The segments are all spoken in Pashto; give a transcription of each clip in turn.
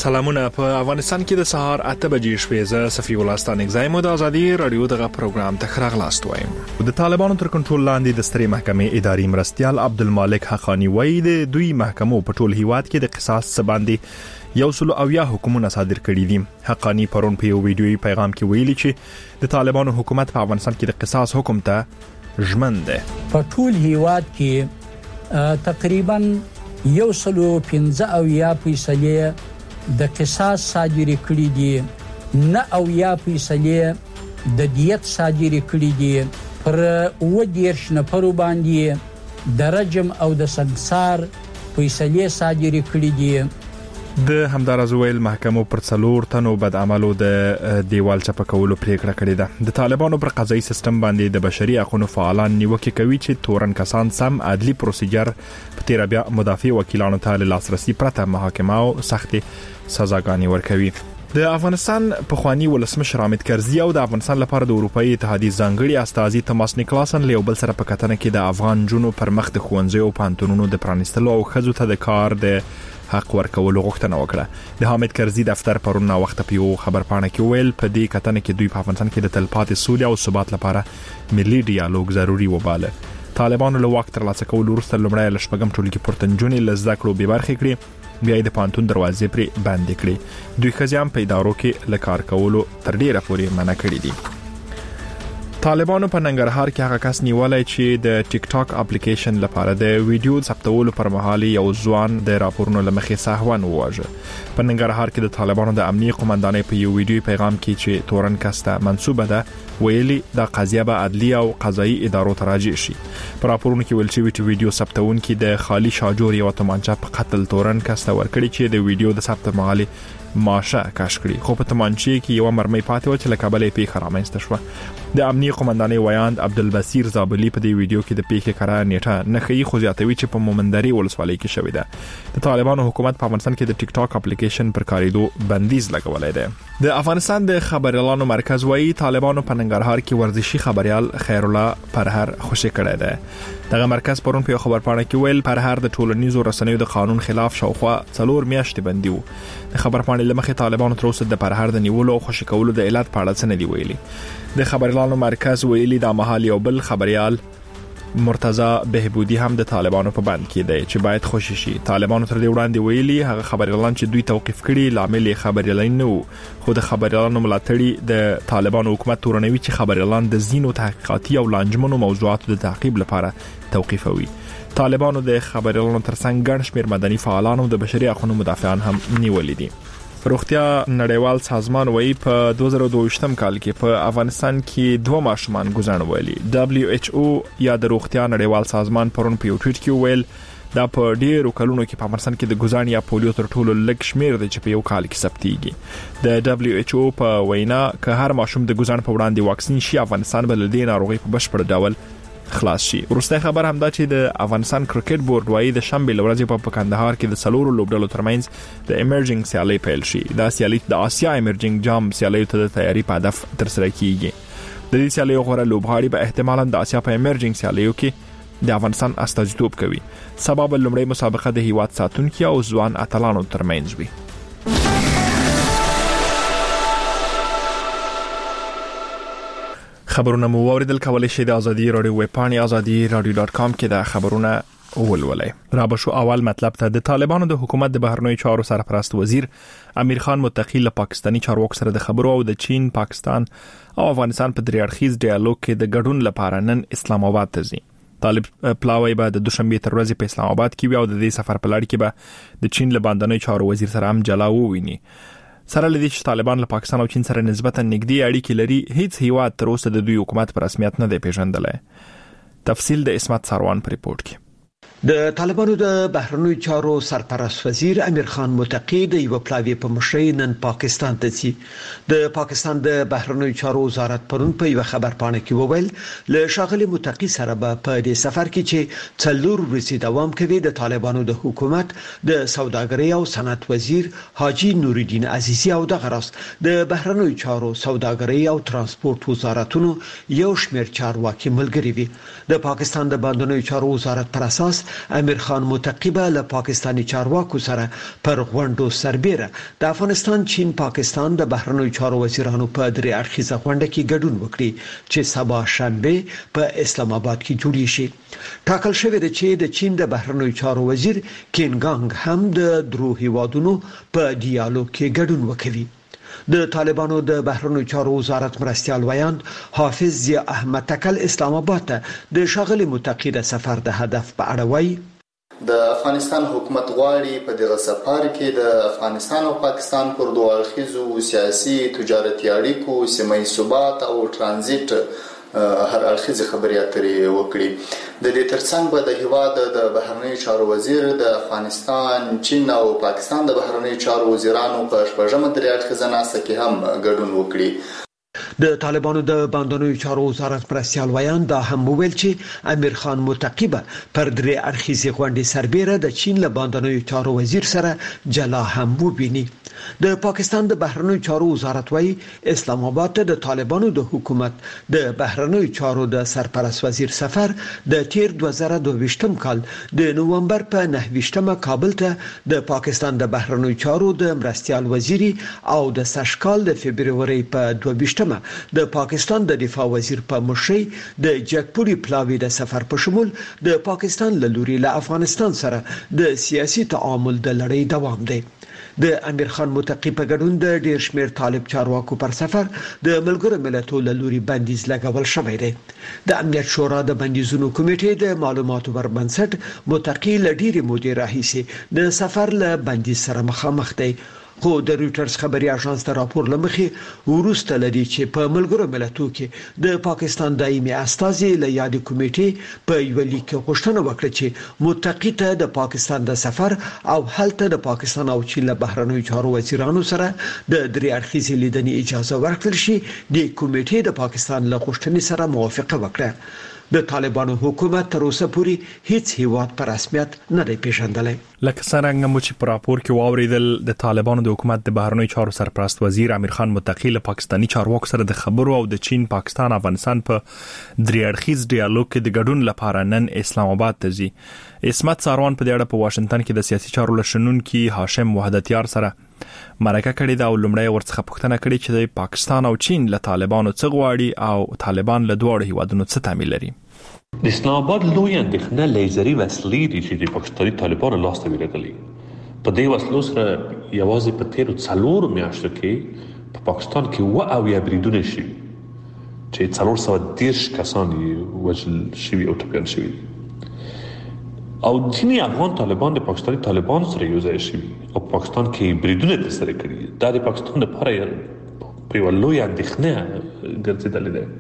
سلامونه. په افغانستان کې د سهار 8 بجې شپې ز صفي ولستان اگزایم د ازادي رادیو دغه پروګرام ته خراغلاست وایم. د طالبانو تر کنټرول لاندې د سترې محکمې اداري مرستيال عبدالمالک حقانی وایي د دوی محکمو په ټول هیواد کې د قصاص سباندې یو سلو او یا حکومونه صادر کړي دي. حقانی پرون په یو ویډیوي پیغام کې ویلي چې د طالبانو حکومت په افغانستان کې د قصاص حکم ته ژمن ده. په ټول هیواد کې تقریبا 115% د قصاص صادر کړي دي، نه او یا فیصله د دیت صادر کړي دي. پر 10 نفر باندې د رجم او د سنگسار فیصله صادر کړي دي. د همدارز ویل محکمو پر 4 تنو بد عملو د دیوال چپکولو پریکړه کړې ده. د طالبانو پر قضایي سیستم باندې د بشري حقوقو فعالان نیوکه کوي چې تورن کسان سم عدلي پروسیجر په تیر بیا مدافع وکیلانو ته لاسرسي پرته محاکمه او سختي سزاګانې ورکوي. د افغانستان پخوانی ولسمشر حامد کرزي او د افغانستان لپاره د اروپאי اتحادیې ځانګړي استازي توماس نیکلاسن له بل سره په کتنه کې د افغان جنو پر مخ د خوندزي او پانتونونو د پرانستلو او خزو ته د کار د حق ورکولو غوښتنه وکړه. د حامد کرزي دفتر پرون وخت په یو خبرپاڼه کې ویل په دې کتنه کې دوی په افغانستان کې د تلپاتې سولې او ثبات لپاره ملي ډیالوګ ضروری وباله. طالبانو له وخت ترلاسه کولو وروسته لومړی لشپږم ټولګي پورتنجونې لزده کړو به برخې کړې، بیا د پانتون دروازې پرې بندې کړې. دوی خزيام په ادارو کې لکار کولو تر ډیره پورې منع کړی دي. طالبانو په ننګرهار کې هغه کس نیولای چې د ټیک ټاک اپلیکیشن لپاره د ویډیو ثبتولو پر مهال یو ځوان د راپورونو لمخې سهون وواژه. په ننګرهار کې د طالبانو د امنیتي قومندانۍ په یو ویډیو پیغام کې چې تورن کس ته منسوبه ده ویلي د قضیه به عدلي او قضایي ادارو ته راجع شي. په راپورونو کې ویل شوی چې ویډیو ثبتونکي د خالی شاجور یو تمانچه په قتل تورن کس ته ورکړي چې د ویډیو د ثبت مهال ماشه کاش کړی، خو په تمانچې کې یو مرمۍ پاتې و چې له کابل پیښه رامنځته شوه. د امنیتي قومندانۍ ویاند عبدالبصیر زابلی په دې ویډیو کې د پیښې کړه نیټه نه ښیي، خو زیاتوي چې په مومندري ولسوالۍ کې شوې ده. د طالبانو حکومت په افغانستان کې د ټیک ټاک اپلیکیشن پر کاریدو بندیز لګولای دی. د افغانستان د خبريالانو مرکز وایي طالبانو په ننګرهار کې ورزشي خبريال خیر الله پرهر خوشی کړی دی. دغه مرکز پرون په خبرپاڼه کې ویل پرهر د ټولنیزو رسنیو د قانون خلاف شاوخوا 4 میاشتې بندي وو. د خبرپاڼې لمخې طالبانو تر اوسه د پرهر د نیولو او خوشی کولو د علت په اړه څه نه دی ویلي. د خبريالانو مرکز ویلي د محل یو بل خبريال مرتضی بهبودی هم د طالبانو په بند کې دی چې باید خوشی شي. طالبانو تر دې وړاندې ویلي هغه خبريالان چې دوی توقيف کړي لامل خبريالان نه وو، خو د خبريالانو ملاتړي د طالبانو حکومت تورنوي چې خبريالان د زینو تحقیقاتي او لانجمنو موضوعاتو د تعقیب لپاره توقيفوي. طالبانو د خبريالانو ترڅنګ ګڼ شمېر مدني فعالان او د بشري حقوقو مدافعان هم نیولې دي. روغتیا نړیوال سازمان وایي په 2022 کال کې په افغانستان کې 2 ماشومان ګزاڼ ویلي. WHO یا د روغتیا نړیوال سازمان پرون په یو ټویټ کې ویل دا په ډیرو کلونو کې په افغانستان کې د ګزاڼ یا پولیو تر ټولو لږ شمیر دی چې په یو کال کې ثبتېږي. د WHO په وینا که هر ماشوم د ګزاڼ په وړاندې واکسین شي افغانستان به له دې ناروغي په بشپړ ډول خلاص شي. وروسته خبر هم دا چې د افغانستان کرکټ بورډ وایي د شنبه لورځې په کندهار کې د سلورو لوبډلو ترمنځ د ایمرجنګ سیالي پیل شي. دا سیالي د آسیا ایمرجنګ جام سیالي ته د تیاری په هدف تر سره کیږي. د دې سیالي غوړه لوبغاړي به احتمالاً د آسیا په ایمرجنګ سیالیو کې د افغانستان استازیتوب کوي. سبب لومړی مسابقه د هیواد ساتونکو او ځوان اتلانو ترمنځ وي. خبرونه مو اوریدل کولای شئ د ازادي رادیو ویب پاڼې azadi.radio.com کې د خبرونه ولولئ. را بشو اول مطلب ته د طالبانو د حکومت د بهرنیو چارو سرپرست وزیر امیر خان متقی له پاکستانی چارواکو سره د خبرو او د چین، پاکستان او افغانستان په دریاړخیز ډیالوګ کې د ګډون لپاره نن اسلام آباد ته ځي. طالب پلاوی به د دوشنبه تر ورځې په اسلام آباد کې وي او د دې سفر په لړ کې به د چین له باندنۍ چارو وزیر سره هم جلا وویني. سره لدی چې طالبان له پاکستان او چین سره نسبتا نږدې اړیکې لري، هیڅ هیواد تر اوسه د دوی حکومت په رسمیت نه دی پیژندلی. تفصیل د اسمت سروان په ریپورت کې. د طالبانو د بهرنیو چارو سرپرست وزیر امیر خان متقی د یو پلاوی په مشرۍ نن پاکستان ته ځي. د پاکستان د بهرنیو چارو وزارت پرون په یو خبرپاڼه کې وویل له شاغلي متقی سره په دې سفر کې چې 4 ورځې دوام کوي د طالبانو د حکومت د سوداګرۍ او صنعت وزیر حاجی نور الدین عزیزی او د غرس د بهرنیو چارو سوداګرۍ او ترانسپورت وزارتونو یو شمېر چارواکي ملګري وي. د پاکستان د باندنیو چارو وزارت پر اساس امیر خان متقی به له پاکستاني چارواکو سره پر غونډو سربېره د افغانستان، چین، پاکستان د بهرنیو چارو وزیرانو په درې اړخیزه غونډه کې ګډون وکړي چې سبا شنبه په اسلام آباد کې جوړی شي. ټاکل شوی دی چې د چین د بهرنیو چارو وزیر کینګانګ هم د درو هیوادونو په ډیالوګ کې ګډون وکوي. د طالبانو د بهرنیو چارو وزارت مرستیال ویاند حافظ ضیاء احمد تکل اسلام آباد ته د ښاغلي متقی د سفر د هدف په اړه وایي. د افغانستان حکومت غواړي په دغه سفر کې د افغانستان او پاکستان پر دوه اړخیزو سیاسي، تجارتي اړیکو، سیمه ییز ثبات او ترانزیت هر اړخیزه خبرې اترې وکړي. د دې ترڅنګ به د هیواد د بهرنیو چارو وزیر د افغانستان، چین او پاکستان د بهرنیو چارو وزیرانو په شپږمه درې اړخیزه ناسته کې هم ګډون وکړي. د طالبانو د باندنیو چارو وزارت مرستیال ویاند دا هم وویل چې امیر خان متقی به پر درې اړخیزې غونډې سربېره د چین له باندنیو چارو وزیر سره جلا هم وبیني. د پاکستان د بهرنیو چارو وزارت وایي اسلام آباد ته د طالبانو د حکومت د بهرنیو چارو د سرپرست وزیر سفر د تیر 2022 کال د نومبر په 9 کابل ته د پاکستان د بهرنیو چارو د مرستیال وزیری او د سشکال د فبرवरी په 22 د پاکستان د دفاع وزیر په مشرۍ د جګپوري پلاوی د سفر په شمول د پاکستان له لوري له افغانستان سره د سیاسي تعامل د لړۍ دوام دی. د امیر خان متقی په ګډون د ډیر شمیر طالب چارواکو پر سفر د ملګرو ملتونو له لوري بندیز لګول شوی دی. د امنیت شورا د بندیزونو کمیټې د معلوماتو پر بنسټ متقی له ډیرې مودې راهیسې د سفر له بندیز سره مخامخ دی. خو د رويټرز خبري اژانس ته راپور لمخې ورسته لدی چې په ملګرو ملتونو کې د پاکستان دایمي استازي له یاد کمیټې په یو لیک غوښتنه وکړه چې متقی ته د پاکستان د سفر او هلته د پاکستان او چین له بهرنیو چارو وزیرانو سره د درې اړخیزې لیدنې اجازه ورکړل شي. د کمیټې د پاکستان له غوښتنې سره موافقه وکړه. د طالبانو حکومت تر اوسه پورې هیڅ هیواد په رسمیت نه دی پیژندلی. لکه څنګه مو چې په راپور کې واوریدل د طالبانو د حکومت د بهرنیو چارو سرپرست وزیر امیر خان متقی له پاکستانی چارواکو سره د خبرو او د چین، پاکستان، افغانستان په درې اړخیز ډیالوګ کې د ګډون لپاره نن اسلام آباد ته ځي. اسمت ساروان په دې اړه په واشنگټن کې د سیاسي چارو لشنونکي هاشم وحدتیار سره مرکه کړې ده او لومړی ورڅخه پوښتنه کړې چې د پاکستان او چین له طالبانو څه غواړي او طالبان له دوه هیوادونو څه تعمیل لري. د اسلام آباد لوی اندېښنه لیزري وسلې دي چې د پاکستاني طالبانو لاس ته ورغلي. په دې وسلو سره یوازې په تیرو 4 میاشتو کې په پاکستان کې 70 بریدونه شوي چې 410 کسان وژل شوي او ټپیان شوي او ځینې افغان طالبان د پاکستاني طالبانو سره یو ځای شوي او پاکستان کې بریدونه ترسره کړي. دا د پاکستان لپاره په یوه لویه اندېښنه ګرځېدلې ده.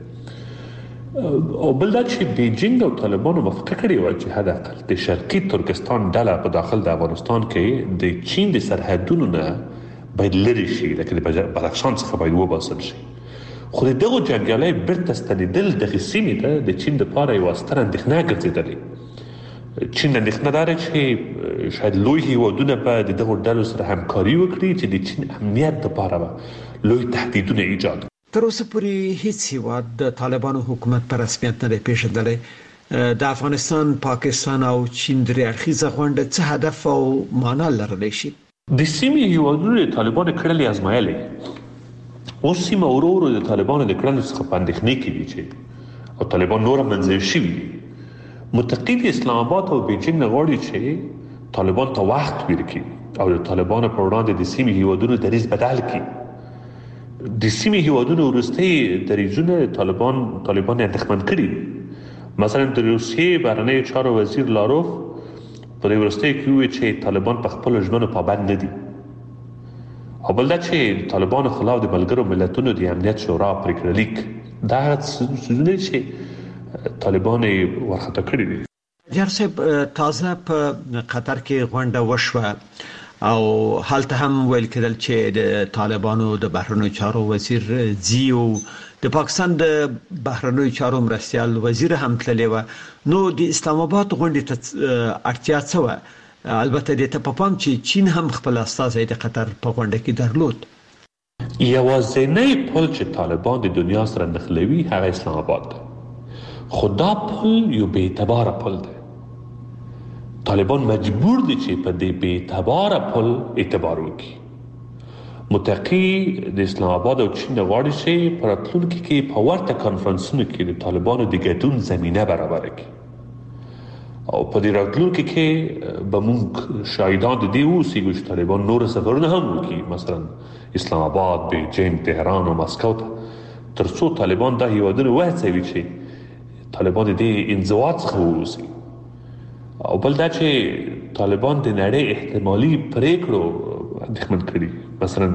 او بل دا چې بیجینګ او طالبانو موافقه کړې وه چې حداقل د شرقي ترکستان ډله په داخل د افغانستان کې د چین د سرحدونو نه باید لرې شي، لکه د بدخشان څخه باید وباسل شي. خو د دغو جنګیالۍ بیرته ستنېدل دغې سیمې ته د چین دپاره یوه ستره اندېښنه ګرځېدلې. چین اندېښنه دا ده چې شاید لوی هیوادونه به د دغو ډلو سره همکاري وکړي چې د چین امنیت دپاره به لوی تهدیدونه ایجاد. تر اوسه پورې هیڅ هیواد د طالبانو حکومت په رسمیت نه دی پیژندلی. د افغانستان، پاکستان او چین درې اړخیزه غونډه څه هدف او معنا لرلی شي؟ د سیمې هیوادونو د طالبانو کړلې ازمایلې. اوس سیمه ورو ورو د طالبانو د کړنو څخه په اندېښنې کې دي چې او طالبان نور منځوي شوي دي. متقی د اسلام آباد او بیجینګ نه غواړي چې طالبان ته وخت ورکړي او د طالبانو پر وړاندې د سیمې هیوادونو دریځ بدل کړي. د سیمې هیوادونو وروستي دریځونه طالبان اندېښمن کړي. مثلا د روسیې بهرنیو چارو وزیر لاروف په دې وروستي کې وویل چې طالبان په خپلو ژمنو پابند نه دي. او بل دا چې طالبانو خلاف د ملګرو ملتونو د امنیت شورا پرېکړه لیک دا څه چې طالبان ورخطا کړي دي. جار صاحب، تازه په قطر کې غونډه وشوه او هلته هم ویل کېدل چې د طالبانو د بهرنیو چارو وزیر زیو د پاکستان د بهرنیو چارو مرستیال وزیر هم تللی و. نو د اسلام آباد غونډې ته اړتیا څه وه؟ البته دې ته په پام چې چین هم خپل استازی د قطر په غونډه کې درلود. یوازینی پل چې طالبان د دنیا سره نښلوي هغه اسلام آباد ده. خو دا پل یو بې اعتباره پل ده. طالبان مجبور دي چې په دې بې اعتباره پل اعتبار وکړي. متقي د اسلام آباد او چین غواړي چې په راتلونکي کې په ورته کانفرنسونو کې د طالبانو د ګډون زمینه برابره کړي او په دې راتلونکي کې به موږ شاهدان د دې اوسېږو چې طالبان نور سفرونه هم وکړي، مثلا اسلام آباد، بیجینګ، تهران او مسکو ته، تر څو طالبان دا هیوادونه وهڅوي چې طالبان د دې انزوا څخه ووځي. او بل دا چې طالبان د نړۍ احتمالي پریکړو اندېښمن کړي، مثلا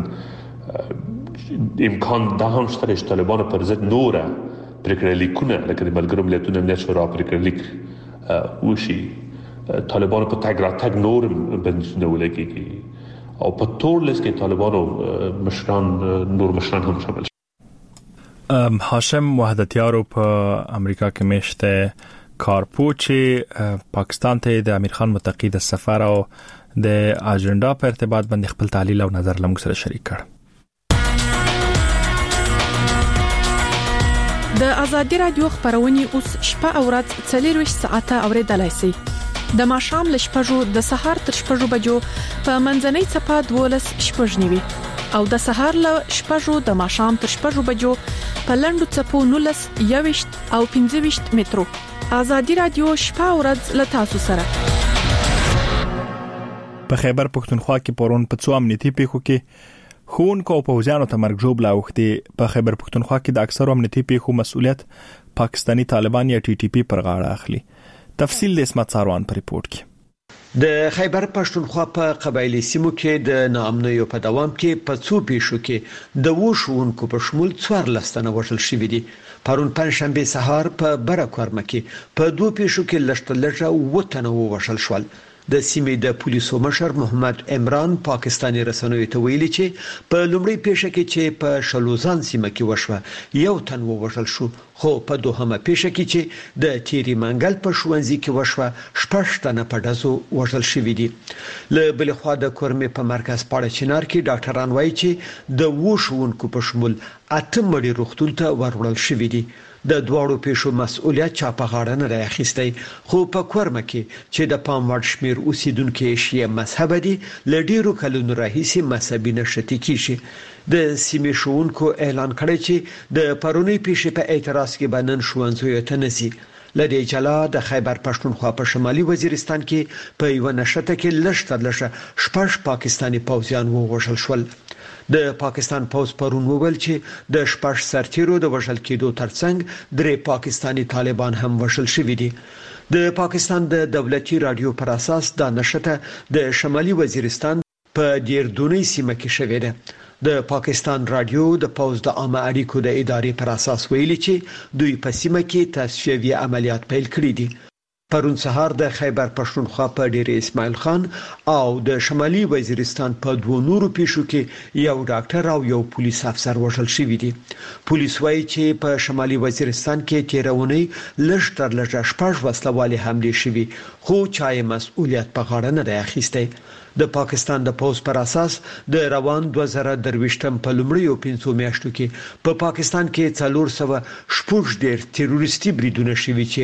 امکان دا هم شته چې طالبان پر ضد نوره پریکړه لیکونه لکه د ملګرو ملتونو امنیت شورا پریکړه لیک وشي، طالبان په تګ راتګ نور بندونه ولګي او په ټول لیست کې طالبانو نور مشران هم شامل شي. هاشم وحدتیارو په امریکا کې میشته کارپو چې پاکستان ته د امیر خان متقي د سفر او د اجنډا په ارتباط باندې خپل تحلیل او نظر لمغ سره شریک کړ. د ازادي رادیو خبرونه اوس شپه او ورځ 24 ساعته اوریدلای شئ. د ماښام ل شپږو د سهار تر شپږو بجو په منځنۍ صفه 12 شپږنیوي او د سهار ل شپږو د ماښام تر شپږو بجو په لندو صفو 19 21 او 25 مترو. ازادي رادیو شپه او ورځ ل تاسو سره. په خیبر پښتونخوا کې پرون په څو امنیتي پیښو کې خونکو او پوځیانو ته مرګ جوړ لاوختي. په خیبر پښتونخوا کې د اکثرو امنیتي پیښو مسؤلیت پاکستانی طالبان یا ټي ټي پی پر غاړه اخلي. تفصیل د اسمت ساروان په ریپورت کې. د خیبر پښتونخوا په قبایلی سیمو کې د ناامنیو په دوام کې په څو پیښو کې د وښونکو په شمول 14 تنه وژل شوي دي. پرون پنځشنبه سهار په برکورمه کې په دوه پیښو کې لږه وټنه وژل شول. د سیمې د پولیسو مشر محمد عمران پاکستانی رسنیو ته ویلي چې په لومړی پیښه کې چې په شلوزان سیمه کې وشوه یو تن وژل شو، خو په دوهمه پیښه کې چې د تیری منګل په شوونځي کې وشوه 6 تنه په ډزو وژل شوي دي. له بل خوا د کورمې په مرکز پاړه چنار کې ډاکټران وایي چې د وښونکو په شمول 8 مړي روغتون ته ورول شوي دي. د دوړو پیښو مسؤلیت چا په غاړه نه راخیستی، خو په کورمه کې چې د پام وړ شمیر اوسیدونکو شیعه مذهب دي لډیرو کلونو راهیسې مذهبي نشتی کیږي. د سیمې شونکو اعلان کړی چې د پرونی پیښې په اعتراض کې بنن شوونځیو ته نسی. لدې جلا د خیبر پښتونخوا په شمالي وزیرستان کې په یو نشته کې لږ شپږ پاکستانی پوځیان ووژل شول. د پاکستان پوځ پرون وویل چې د شپږ سرتیرو د وژل کېدو ترڅنګ 3 پاکستانی طالبان هم وژل شوي دي. د پاکستان د دولتي رادیو پر اساس دا نشته د شمالي وزیرستان په دیردونی سیمه کې شوې ده. د پاکستان رادیو د پوځ د عامه اړیکو د ادارې پر اساس ویلي چې دوی په سیمه کې تصفیوي عملیات پیل کړي دي. پرون سهار د خیبر پښتونخوا په ډیر اسماعیل خان او د شمالي وزیرستان په دوه نورو پیښو کې یو ډاکټر او یو پولیس افسر وژل شوی دي. پولیس وایي چې په شمالي وزیرستان کې تیرونی لږ شپږ وسلوالې حمله شوې، خو چا یې مسؤلیت په غاړه نه اخیستی. د پاکستان د پوز پر اساس د روان 2023م په لومړیو 5 میاشتو کې په پاکستان کې 400 تروریستي بریدونه شوي چې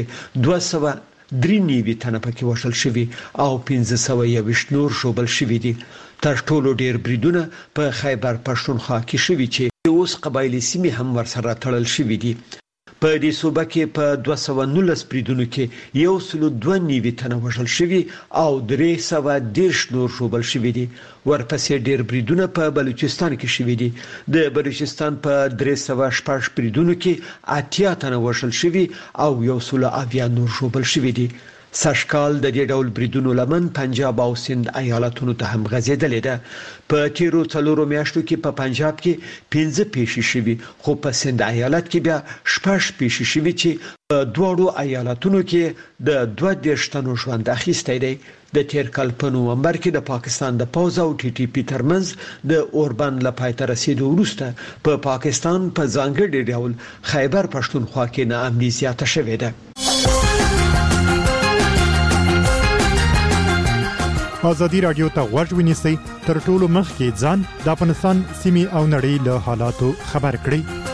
293 تنه پکې وژل شوي او 1520 نور ژوبل شوي دي. تر ټولو ډیر بریدونه په خیبر پښتونخوا کې شوي چې اوس قبایلی سیمې هم ورسره تړل شوي دي. په دې صوبه کې په 219 بریدونو کې 192 تنه وژل شوي او 310 نور ژوبل شوي دي. ورپسې ډیر بریدونه په بلوچستان کې شوي دي. د بلوچستان په 306 بریدونو کې 80 تنه وژل شوي او 180 نور ژوبل شوي دي. سشکال د دې ډول بریدونو لمن پنجاب او سند ایالتونو ته هم غځېدلې ده. په تیرو 4 میاشتو کې په پنجاب کې 15 پیښې شوي، خو په سند ایالت کې بیا 6 پیښې شوي چې په دوړو ایالتونو کې د 22 تنو ژوند اخیستی دی. د تیر کال په نومبر کې د پاکستان د پوځ او ټي ټي پی ترمنځ د اوربند لپاره تر رسیدو وروسته په پاکستان په ځانګړي ډول خیبر پښتونخوا کې ناامني زیاته شوې ده. ازادي رادیو ته غوږ ونیسئ، تر ټولو مخکې ځان د افغانستان سیمې او نړۍ له حالاتو خبر کړئ.